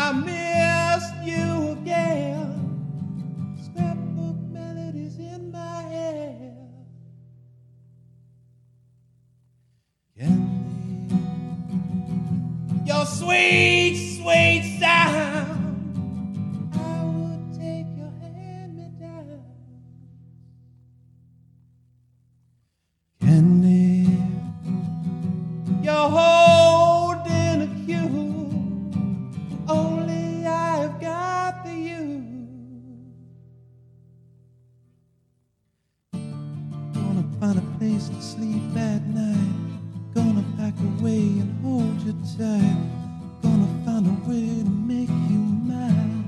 I missed you again. Scrapbook melodies in my head. Candy, your sweet, sweet sound. I would take your hand me down. Candy, you're holding a cue. Only I've got the you. Gonna find a place to sleep at night. Gonna pack away and hold you tight. Gonna find a way to make you mine.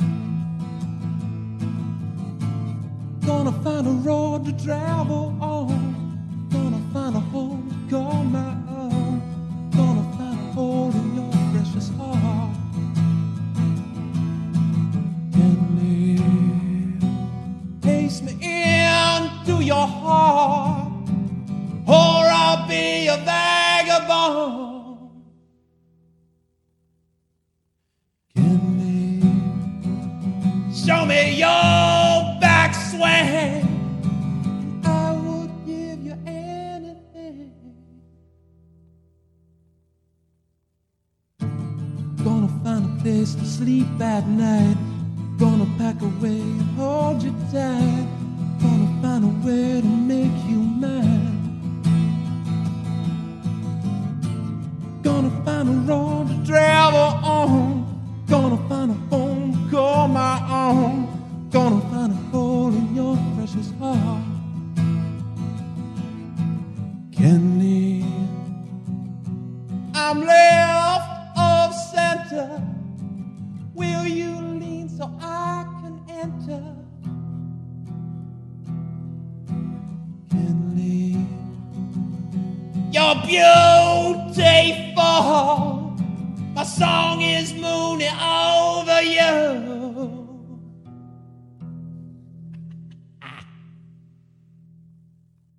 Gonna find a road to travel on. Gonna find a home to call my own. Gonna find a hole in your precious heart. Candy, taste me into your heart, or I'll be a vagabond. Candy, show me your backswing. I would give you anything. Gonna find a place to sleep at night. Gonna pack away and hold you tight. Gonna find a way to make you mine. Gonna find a road to travel on. Gonna find a home to call my own. Gonna find a hole in your precious heart. Candy, I'm left of center. Will you lean so I can enter? Candy, you're beautiful. My song is mooning over